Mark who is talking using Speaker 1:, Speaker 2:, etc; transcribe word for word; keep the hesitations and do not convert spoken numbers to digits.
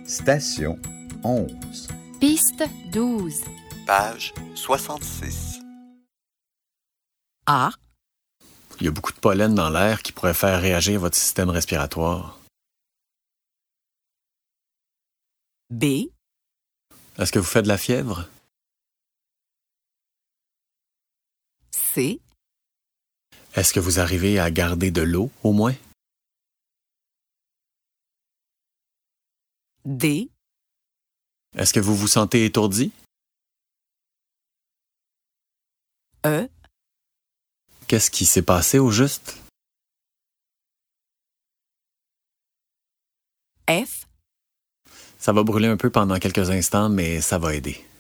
Speaker 1: Station onze.
Speaker 2: Piste douze.
Speaker 3: Page soixante-six.
Speaker 2: A.
Speaker 4: Il y a beaucoup de pollen dans l'air qui pourrait faire réagir votre système respiratoire.
Speaker 2: B.
Speaker 4: Est-ce que vous faites de la fièvre?
Speaker 2: C.
Speaker 4: Est-ce que vous arrivez à garder de l'eau, au moins?
Speaker 2: D.
Speaker 4: Est-ce que vous vous sentez étourdi?
Speaker 2: E.
Speaker 4: Qu'est-ce qui s'est passé au juste?
Speaker 2: F.
Speaker 4: Ça va brûler un peu pendant quelques instants, mais ça va aider.